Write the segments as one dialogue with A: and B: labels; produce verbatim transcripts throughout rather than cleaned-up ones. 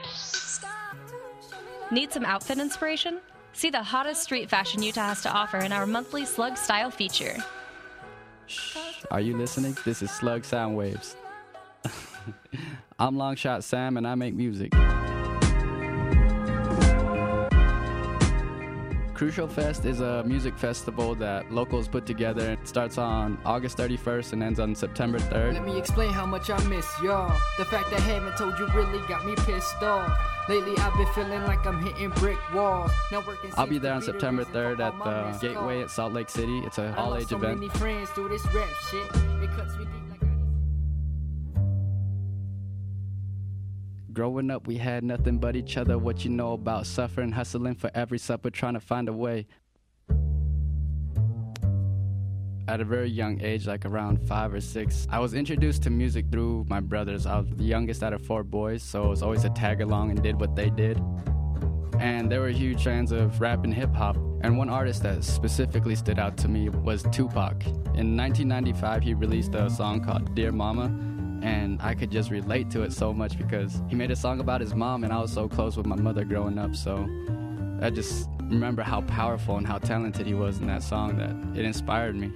A: Need some outfit inspiration? See the hottest street fashion Utah has to offer in our monthly Slug Style feature.
B: Shh, are you listening? This is Slug Sound Waves. I'm Longshot Sam and I make music. Crucial Fest is a music festival that locals put together. It starts on August thirty-first and ends on September third.
C: Let me explain how much I miss y'all. The fact that I haven't told you really got me pissed off. Lately I've been feeling like I'm hitting brick walls. Now working
B: I'll be there on September third at the Gateway at Salt Lake City. It's an all-age
C: so
B: event.
C: Many friends through this rap shit. It cuts me deep like I...
B: Growing up, we had nothing but each other. What you know about suffering, hustling for every supper, trying to find a way. At a very young age, like around five or six, I was introduced to music through my brothers. I was the youngest out of four boys, so it was always a tag along and did what they did. And they were huge fans of rap and hip hop. And one artist that specifically stood out to me was Tupac. In nineteen ninety-five, he released a song called Dear Mama. And I could just relate to it so much because he made a song about his mom, and I was so close with my mother growing up. So I just remember how powerful and how talented he was in that song that it inspired me.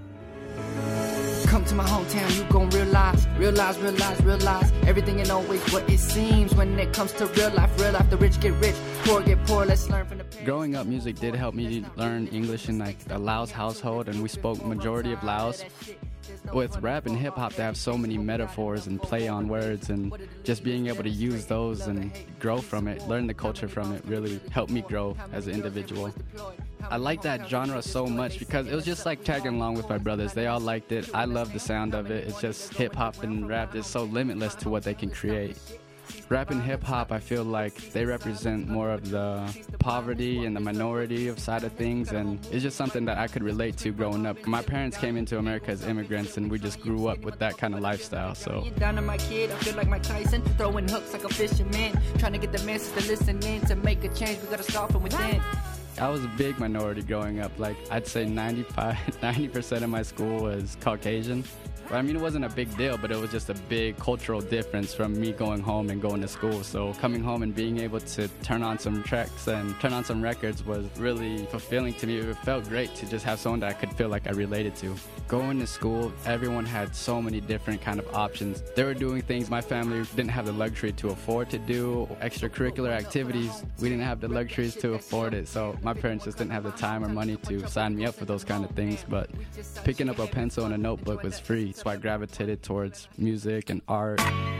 C: Come to my hometown, you gon' realize, realize, realize, realize everything ain't always what it seems when it comes to real life. Real life, the rich get rich, poor get poor. Let's learn from the parents.
B: Growing up, music did help me learn English in like a Laos household, and we spoke majority of Laos. With rap and hip hop, they have so many metaphors and play on words, and just being able to use those and grow from it, learn the culture from it, really helped me grow as an individual. I like that genre so much because it was just like tagging along with my brothers. They all liked it. I love the sound of it. It's just hip hop and rap is so limitless to what they can create. Rap and hip hop, I feel like they represent more of the poverty and the minority of side of things, and it's just something that I could relate to growing up. My parents came into America as immigrants, and we just grew up with that kind of lifestyle. So
C: down to my kid, I feel like Mike Tyson, throwing hooks like a fisherman, trying to get the masses to listen in. To make a change, we gotta start from within.
B: I was a big minority growing up. Like, I'd say ninety-five, ninety percent of my school was Caucasian. I mean, it wasn't a big deal, but it was just a big cultural difference from me going home and going to school. So coming home and being able to turn on some tracks and turn on some records was really fulfilling to me. It felt great to just have someone that I could feel like I related to. Going to school, everyone had so many different kind of options. They were doing things my family didn't have the luxury to afford to do. Extracurricular activities, we didn't have the luxuries to afford it. So my parents just didn't have the time or money to sign me up for those kind of things. But picking up a pencil and a notebook was free. So I gravitated towards music and art.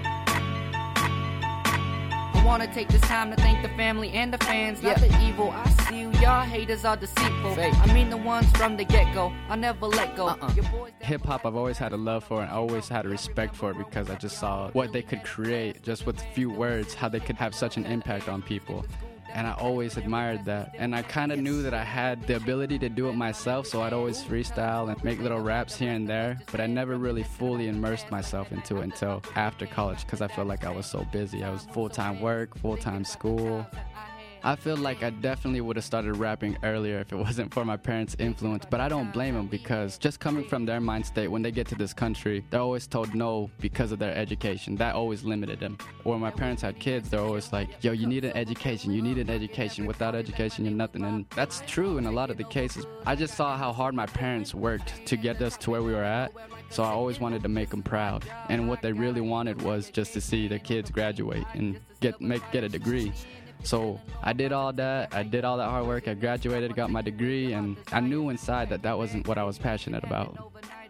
C: I wanna take this time to thank the family and the fans, not yeah. the evil. I see you, y'all haters are deceitful. Fake. I mean the ones from the get-go, I'll never let go. Uh-uh.
B: Hip-hop I've always had a love for, and I always had a respect for it because I just saw what they could create just with few words, how they could have such an impact on people. And I always admired that. And I kind of knew that I had the ability to do it myself, so I'd always freestyle and make little raps here and there. But I never really fully immersed myself into it until after college because I felt like I was so busy. I was full-time work, full-time school. I feel like I definitely would have started rapping earlier if it wasn't for my parents' influence, but I don't blame them because just coming from their mind state, when they get to this country, they're always told no because of their education. That always limited them. When my parents had kids, they're always like, yo, you need an education, you need an education. Without education, you're nothing. And that's true in a lot of the cases. I just saw how hard my parents worked to get us to where we were at, so I always wanted to make them proud. And what they really wanted was just to see their kids graduate and get make get a degree. So I did all that, I did all that hard work, I graduated, got my degree, and I knew inside that that wasn't what I was passionate about.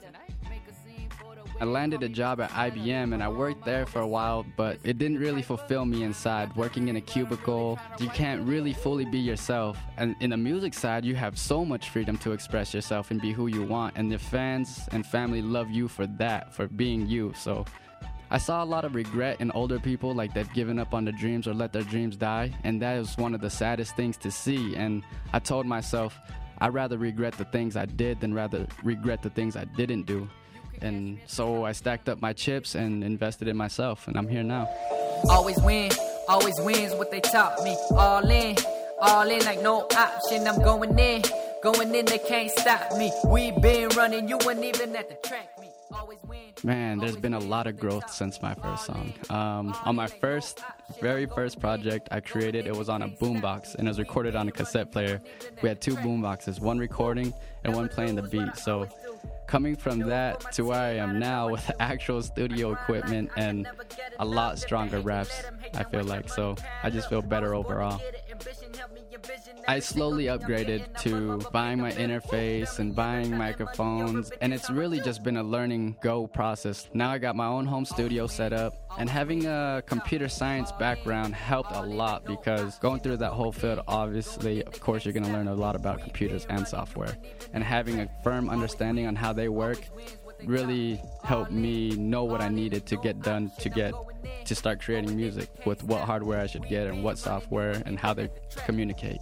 B: I landed a job at I B M and I worked there for a while, but it didn't really fulfill me inside. Working in a cubicle, you can't really fully be yourself. And in the music side, you have so much freedom to express yourself and be who you want. And the fans and family love you for that, for being you. So I saw a lot of regret in older people, like they've given up on their dreams or let their dreams die, and that is one of the saddest things to see. And I told myself, I'd rather regret the things I did than rather regret the things I didn't do. And so I stacked up my chips and invested in myself, and I'm here now.
C: Always win, always wins what they taught me. All in, all in like no option. I'm going in, going in, they can't stop me. We been running, you weren't even at the track. Me.
B: Man, there's been a lot of growth since my first song. Um, on my first, very first project I created, it was on a boombox, and it was recorded on a cassette player. We had two boomboxes, one recording and one playing the beat. So coming from that to where I am now with actual studio equipment and a lot stronger raps, I feel like. So I just feel better overall. I slowly upgraded to buying my interface and buying microphones, and it's really just been a learning go process. Now I got my own home studio set up, and having a computer science background helped a lot, because going through that whole field, obviously, of course, you're going to learn a lot about computers and software, and having a firm understanding on how they work really helped me know what I needed to get done to get to start creating music, with what hardware I should get and what software and how they communicate.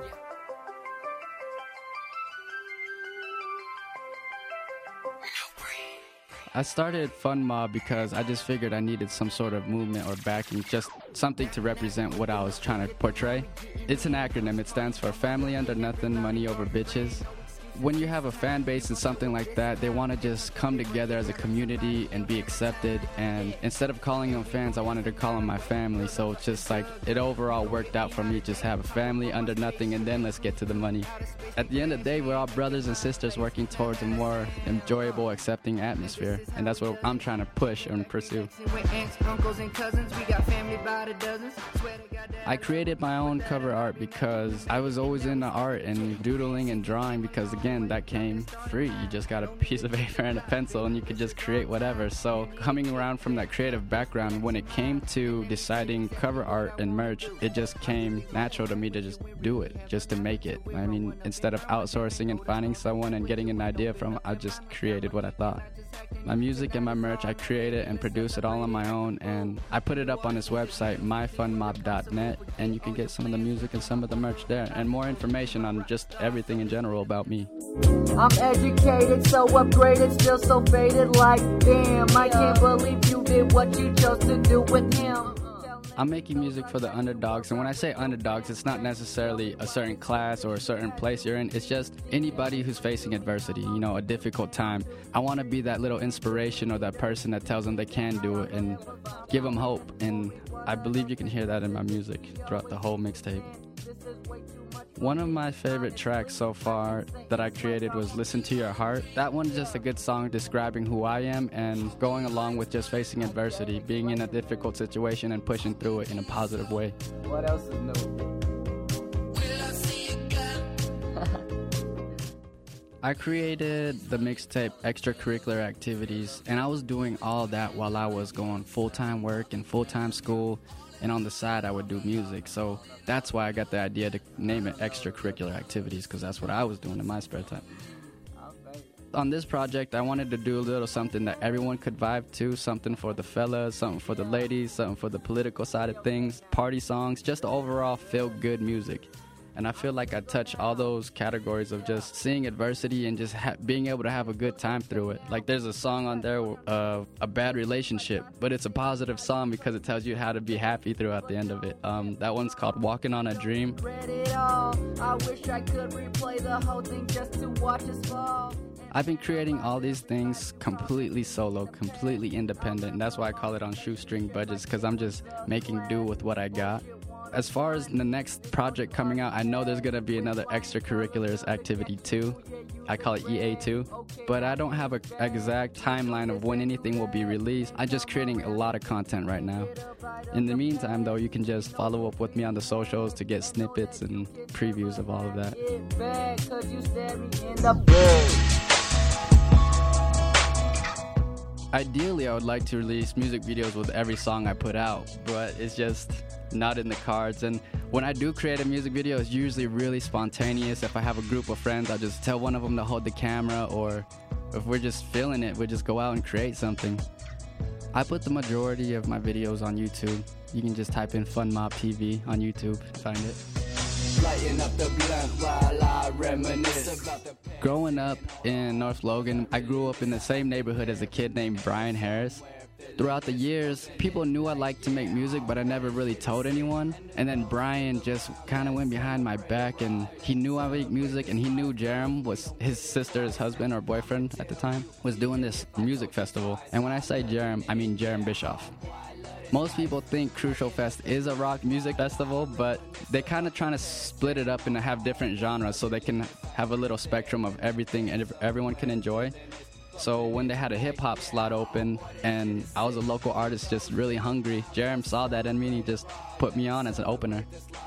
B: I started Fun Mob because I just figured I needed some sort of movement or backing, just something to represent what I was trying to portray. It's an acronym. It stands for Family Under Nothing, Money Over Bitches. When you have a fan base and something like that, they want to just come together as a community and be accepted. And instead of calling them fans, I wanted to call them my family. So it's just like, it overall worked out for me. Just have a family under nothing, and then let's get to the money. At the end of the day, we're all brothers and sisters working towards a more enjoyable, accepting atmosphere. And that's what I'm trying to push and pursue. I created my own cover art because I was always into art and doodling and drawing, because again, that came free. You just got a piece of paper and a pencil and you could just create whatever. So coming around from that creative background, when it came to deciding cover art and merch, it just came natural to me to just do it, just to make it. I mean, instead of outsourcing and finding someone and getting an idea from, I just created what I thought. My music and my merch, I create it and produce it all on my own, and I put it up on this website, my fun mob dot net, and you can get some of the music and some of the merch there, and more information on just everything in general about me.
C: I'm educated, so upgraded, still so faded, like damn, I can't believe you did what you chose to do with him.
B: I'm making music for the underdogs, and when I say underdogs, it's not necessarily a certain class or a certain place you're in. It's just anybody who's facing adversity, you know, a difficult time. I want to be that little inspiration or that person that tells them they can do it and give them hope, and I believe you can hear that in my music throughout the whole mixtape. One of my favorite tracks so far that I created was Listen to Your Heart. That one's just a good song describing who I am and going along with just facing adversity, being in a difficult situation and pushing through it in a positive way.
C: What else is new?
B: I created the mixtape Extracurricular Activities, and I was doing all that while I was going full-time work and full-time school. And on the side, I would do music. So that's why I got the idea to name it Extracurricular Activities, because that's what I was doing in my spare time. On this project, I wanted to do a little something that everyone could vibe to, something for the fellas, something for the ladies, something for the political side of things, party songs, just overall feel-good music. And I feel like I touch all those categories of just seeing adversity and just ha- being able to have a good time through it. Like there's a song on there of a bad relationship, but it's a positive song because it tells you how to be happy throughout the end of it. Um, that one's called Walking on a Dream.
C: Read it all. I wish I could replay the whole thing just to watch us fall.
B: I've been creating all these things completely solo, completely independent, and that's why I call it on shoestring budgets, because I'm just making do with what I got. As far as the next project coming out, I know there's going to be another Extracurriculars Activity two. I call it E A two. But I don't have an exact timeline of when anything will be released. I'm just creating a lot of content right now. In the meantime, though, you can just follow up with me on the socials to get snippets and previews of all of that. Ideally, I would like to release music videos with every song I put out, but it's just not in the cards. And when I do create a music video, it's usually really spontaneous. If I have a group of friends, I'll just tell one of them to hold the camera, or if we're just feeling it, we just go out and create something. I put the majority of my videos on YouTube. You can just type in Fun Mob T V on YouTube and find it. Lighten up the blunt while I reminisce about the... Growing up in North Logan, I grew up in the same neighborhood as a kid named Brian Harris. Throughout the years, people knew I liked to make music, but I never really told anyone. And then Brian just kind of went behind my back, and he knew I make music, and he knew Jerem was his sister's husband or boyfriend at the time, was doing this music festival. And when I say Jerem, I mean Jerem Bischoff. Most people think Crucial Fest is a rock music festival, but they're kind of trying to split it up and have different genres so they can have a little spectrum of everything and everyone can enjoy. So when they had a hip-hop slot open and I was a local artist just really hungry, Jerem saw that in me and he just put me on as an opener.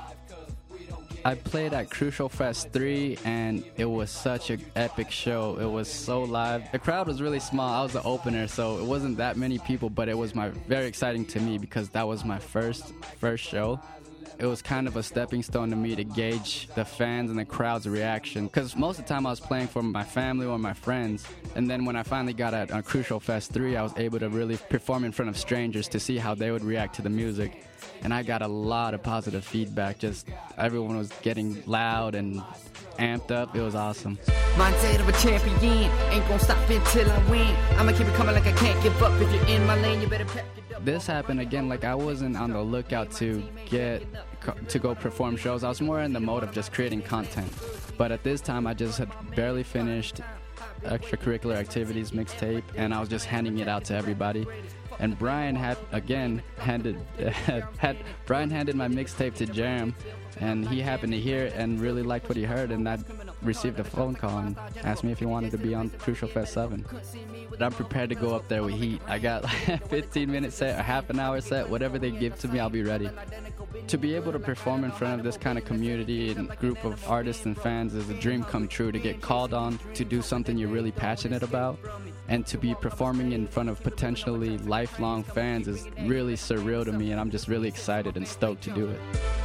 B: I played at Crucial Fest three and it was such an epic show. It was so live. The crowd was really small. I was the opener, so it wasn't that many people, but it was my very exciting to me because that was my first first show. It was kind of a stepping stone to me to gauge the fans and the crowd's reaction. Because most of the time I was playing for my family or my friends. And then when I finally got at uh, Crucial Fest three, I was able to really perform in front of strangers to see how they would react to the music. And I got a lot of positive feedback. Just everyone was getting loud and amped up. It was awesome.
C: Mindset of a champion. Ain't gonna stop until I win. I'ma keep it coming like I can't give up. If you're in my lane, you better pack it up.
B: This happened again, like I wasn't on the lookout to get to go perform shows. I was more in the mode of just creating content. But at this time, I just had barely finished extracurricular activities mixtape, and I was just handing it out to everybody. And Brian had again handed had Brian handed my mixtape to Jerem, and he happened to hear it and really liked what he heard, and I received a phone call and asked me if he wanted to be on Crucial Fest seven. But I'm prepared to go up there with heat. I got like a fifteen minute set, a half an hour set, whatever they give to me, I'll be ready. To be able to perform in front of this kind of community and group of artists and fans is a dream come true, to get called on to do something you're really passionate about. And to be performing in front of potentially lifelong fans is really surreal to me, and I'm just really excited and stoked to do it.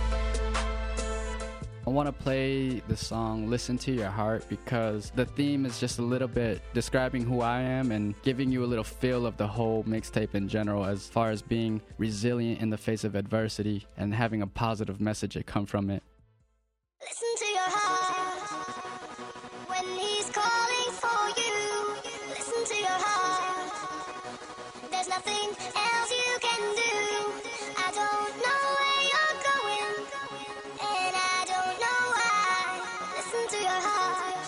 B: I want to play the song Listen to Your Heart because the theme is just a little bit describing who I am and giving you a little feel of the whole mixtape in general, as far as being resilient in the face of adversity and having a positive message that come from it.
D: Listen to your heart when he's calling for you. Listen to your heart. There's nothing else you can do. I don't know where you're going, and I don't know why. Listen to your heart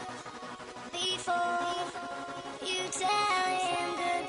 D: before you tell him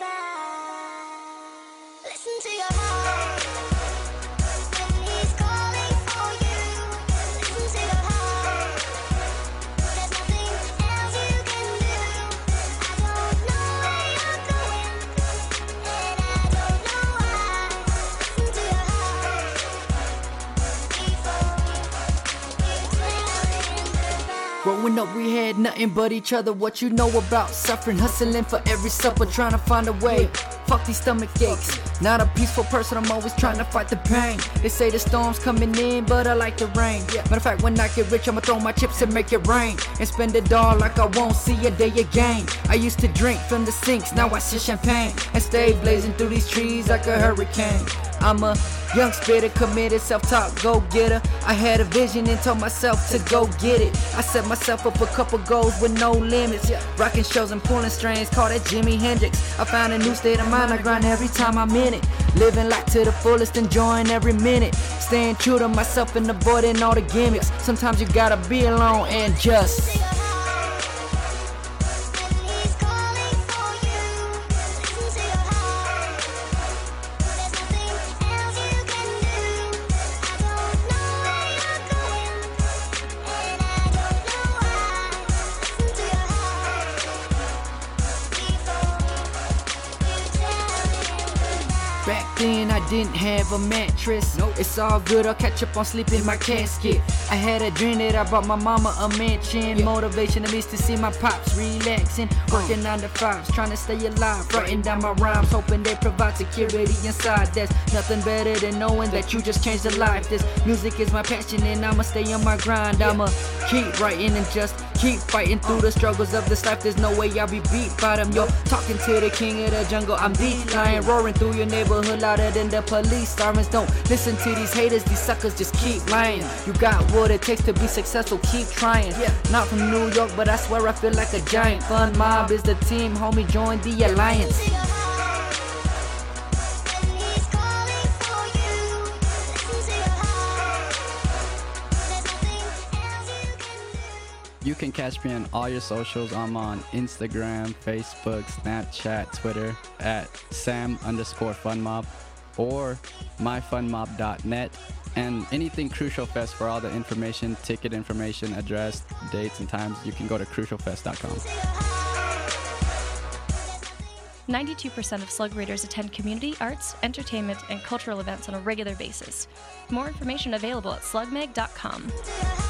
D: goodbye. Listen to your heart when he's calling for you. Listen to your heart. There's nothing else you can do. I don't know where you're going, and I don't know why. Listen to your heart before you tell him goodbye.
C: Growing up, we had nothing but each other. What you know about suffering, hustling for every supper, trying to find a way. Fuck these stomach aches. Not a peaceful person, I'm always trying to fight the pain. They say the storm's coming in, but I like the rain. Matter of fact, when I get rich, I'ma throw my chips and make it rain, and spend it all like I won't see a day again. I used to drink from the sinks, now I sip champagne and stay blazing through these trees like a hurricane. I'm a young spitter, committed, self-taught go-getter. I had a vision and told myself to go get it. I set myself up a couple goals with no limits. Rocking shows and pulling strings, call that Jimi Hendrix. I found a new state of mind, I grind every time I'm in it. Living life to the fullest, enjoying every minute. Staying true to myself and avoiding all the gimmicks. Sometimes you gotta be alone and just back then I didn't have a mattress. Nope. It's all good, I'll catch up on sleep in my casket. I had a dream that I bought my mama a mansion. Yeah. Motivation at least to see my pops relaxing. Working nine to fives, trying to stay alive. Writing down my rhymes, hoping they provide security inside. There's nothing better than knowing that you just changed a life. This music is my passion and I'ma stay on my grind. I'ma keep writing and just keep fighting through the struggles of this life. There's no way I'll be beat by them. Yo, talking to the king of the jungle, I'm deep lying, roaring through your neighborhood louder than the police sirens. Don't listen to these haters, these suckers just keep lying. You got what it takes to be successful, keep trying. Yeah. Not from New York, but I swear I feel like a giant. Fun Mob is the team, homie, join the alliance.
B: You can catch me on all your socials. I'm on Instagram, Facebook, Snapchat, Twitter at Sam underscore FunMob or my fun mob dot net. And anything Crucial Fest for all the information, ticket information, address, dates, and times, you can go to crucial fest dot com.
A: ninety-two percent of Slug readers attend community, arts, entertainment, and cultural events on a regular basis. More information available at slug mag dot com.
D: To the